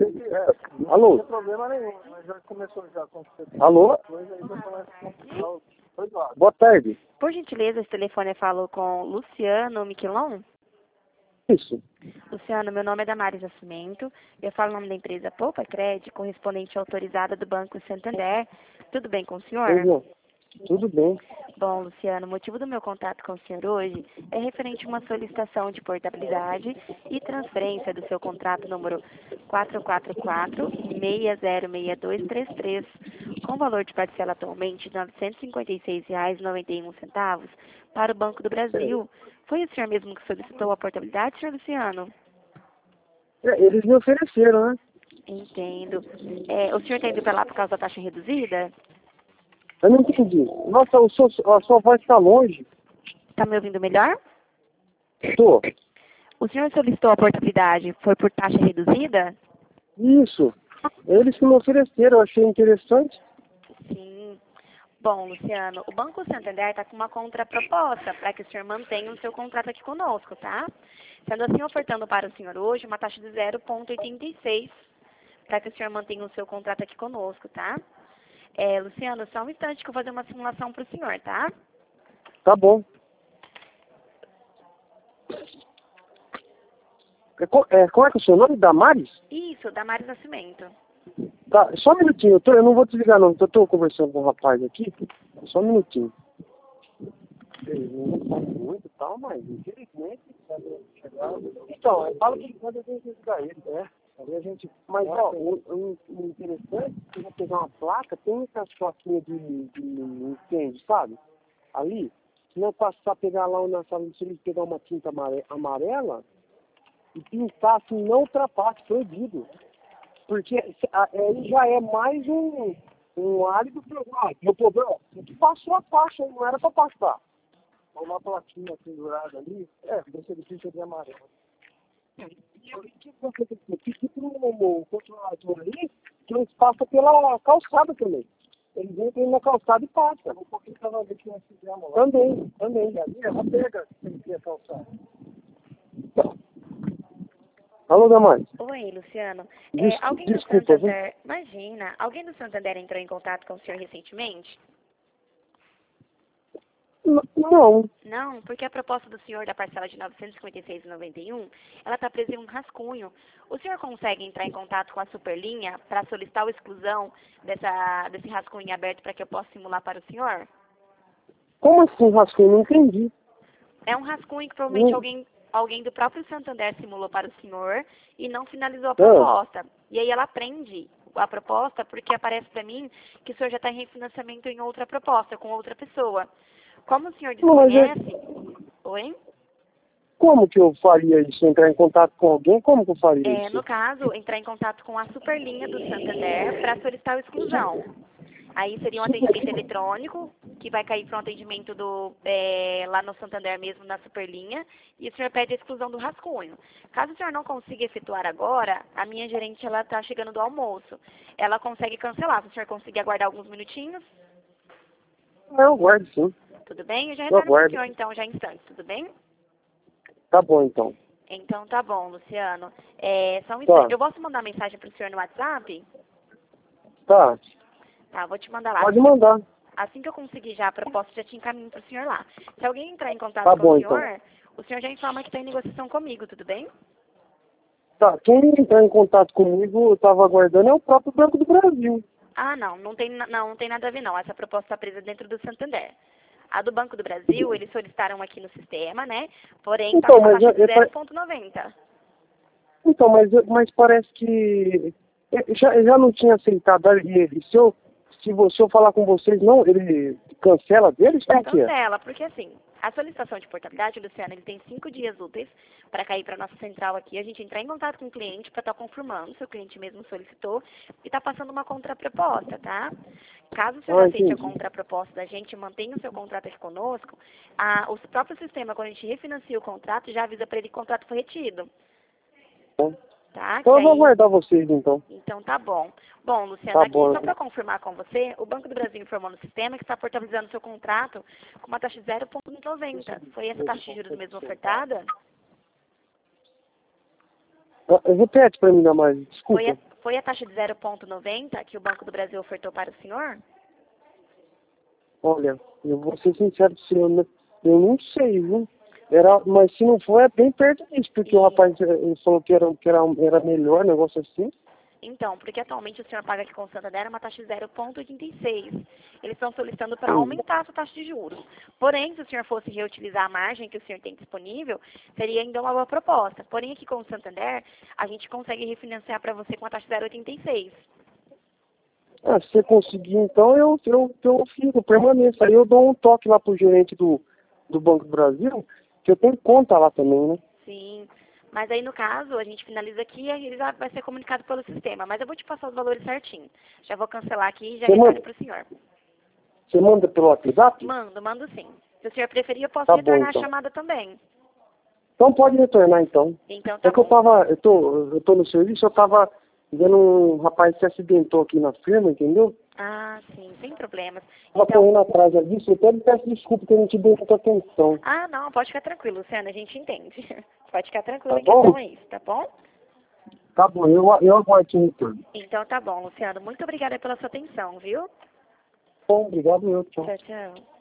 Alô? Não tem problema nenhum, mas já começou já a acontecer. Alô? Coisa aí já começa a complicar. Foi do lado. Boa tarde. Por gentileza, esse telefone eu falo com Luciano Miquelon. Isso. Luciano, meu nome é Damares Nascimento. Eu falo o nome da empresa Poupa Crédito, correspondente autorizada do Banco Santander. Tudo bem com o senhor? Tudo bem. Bom, Luciano, o motivo do meu contato com o senhor hoje é referente a uma solicitação de portabilidade e transferência do seu contrato número 444-606233, com valor de parcela atualmente de R$ 956,91 para o Banco do Brasil. Foi o senhor mesmo que solicitou a portabilidade, senhor Luciano? Eles me ofereceram, né? Entendo. O senhor está indo para lá por causa da taxa reduzida? Eu não entendi. Nossa, a sua voz está longe. Está me ouvindo melhor? Estou. O senhor solicitou a portabilidade, foi por taxa reduzida? Isso. Eles que me ofereceram, eu achei interessante. Sim. Bom, Luciano, o Banco Santander está com uma contraproposta para que o senhor mantenha o seu contrato aqui conosco, tá? Sendo assim, ofertando para o senhor hoje uma taxa de 0,86 para que o senhor mantenha o seu contrato aqui conosco, tá? Luciano, só um instante que eu vou fazer uma simulação para o senhor, tá? Tá bom. Como é que é o seu nome? Damares? Isso, Damares Nascimento. Tá, só um minutinho. Eu não vou desligar não, eu estou conversando com um rapaz aqui. Só um minutinho. Ele não sabe muito e tal, mas infelizmente então, fala que quando a gente desligar ele, né? Aí a gente. Mas ó, o interessante é que você pegar uma placa, tem essas plaquinhas de incêndio, sabe? Ali, se não passar, pegar lá na sala de serviço, pegar uma tinta amarela e pintar assim, não ultrapasse, proibido. Porque ele já é mais um álibi do meu problema. Que passou a faixa, não era para passar. Uma plaquinha pendurada ali, deixa ele pinta de amarelo. E o que você tem que ter? Que o controlador ali, que eles passam pela calçada também. Eles entram na calçada e passam. Um pouquinho cada vez que nós fizemos lá. Também. E ali ela pega sem ter a calçada. Alô, Damares. Oi, Luciano. Desculpa, Do Santander, imagina, alguém do Santander entrou em contato com o senhor recentemente? Não. Não, porque a proposta do senhor da parcela de R$ 956,91, ela está presa em um rascunho. O senhor consegue entrar em contato com a Superlinha para solicitar a exclusão desse rascunho aberto para que eu possa simular para o senhor? Como assim, rascunho? Não entendi. É um rascunho que provavelmente alguém do próprio Santander simulou para o senhor e não finalizou a proposta. E aí ela prende a proposta porque aparece para mim que o senhor já está em refinanciamento em outra proposta, com outra pessoa. Como o senhor desconhece... Oi? Como que eu faria isso? Entrar em contato com alguém? Como que eu faria isso? No caso, entrar em contato com a Superlinha do Santander para solicitar a exclusão. Aí seria um atendimento eletrônico, que vai cair para um atendimento lá no Santander mesmo, na Superlinha, e o senhor pede a exclusão do rascunho. Caso o senhor não consiga efetuar agora, a minha gerente ela está chegando do almoço. Ela consegue cancelar. Se o senhor conseguir aguardar alguns minutinhos. Eu guardo, sim. Tudo bem? Eu já retorno para o senhor, então, já em instantes, tudo bem? Tá bom, então. Então, tá bom, Luciano. Só um instante. Eu posso mandar mensagem para o senhor no WhatsApp? Tá. Tá, vou te mandar lá. Pode mandar. Assim que eu conseguir já a proposta, já te encaminho para o senhor lá. Se alguém entrar em contato com o senhor, então. O senhor já informa que está em negociação comigo, tudo bem? Tá, quem entrar em contato comigo, eu estava aguardando, é o próprio Banco do Brasil. Ah, não tem nada a ver, não. Essa proposta está presa dentro do Santander. A do Banco do Brasil, eles solicitaram aqui no sistema, né? Porém, está com a taxa de 0,90. Então, mas parece que já não tinha aceitado ele. Se eu falar com vocês, não, ele cancela deles? Como que é? Cancela, porque assim, a solicitação de portabilidade, Luciano, ele tem 5 dias úteis para cair para a nossa central aqui, a gente entrar em contato com o cliente para estar confirmando se o cliente mesmo solicitou e está passando uma contraproposta, tá? Caso o senhor aceite a contraproposta da gente, mantenha o seu contrato aqui conosco, o próprio sistema, quando a gente refinancia o contrato, já avisa para ele que o contrato foi retido. Tá? Então eu vou aguardar vocês, então. Então tá bom. Bom, Luciano, aqui só para confirmar com você, o Banco do Brasil informou no sistema que está portabilizando seu contrato com uma taxa de 0,90. Foi essa taxa de juros mesmo ofertada? Repete para mim, mais, desculpa. foi a taxa de 0,90 que o Banco do Brasil ofertou para o senhor? Olha, eu vou ser sincero com o senhor, né? Eu não sei, viu? Mas se não for, é bem perto disso, porque o rapaz ele falou que era melhor, negócio assim. Então, porque atualmente o senhor paga aqui com o Santander uma taxa de 0,86. Eles estão solicitando para Uhum. aumentar a sua taxa de juros. Porém, se o senhor fosse reutilizar a margem que o senhor tem disponível, seria ainda uma boa proposta. Porém, aqui com o Santander, a gente consegue refinanciar para você com a taxa de 0,86. Ah, se você conseguir, então eu fico, permaneço. Aí eu dou um toque lá pro gerente do Banco do Brasil, que eu tenho conta lá também, né? Sim. Mas aí, no caso, a gente finaliza aqui e ele já vai ser comunicado pelo sistema. Mas eu vou te passar os valores certinho. Já vou cancelar aqui e já retorno para o senhor. Você manda pelo WhatsApp? Mando sim. Se o senhor preferir, eu posso Tá bom, retornar então. a chamada também. Então pode retornar, então. Então tá É que bom. eu tô no serviço, eu tava vendo um rapaz que se acidentou aqui na firma, entendeu? Ah, sim, sem problemas. Tava Então, correndo atrás disso, eu até me peço desculpa que eu não te dei muita atenção. não, pode ficar tranquilo, Luciana, a gente entende. Pode ficar tranquilo Tá em questão bom? a isso, tá bom? Tá bom, eu aguardo o retorno. Então tá bom, Luciano. Muito obrigada pela sua atenção, viu? Bom, obrigado, tchau. Tchau, tchau.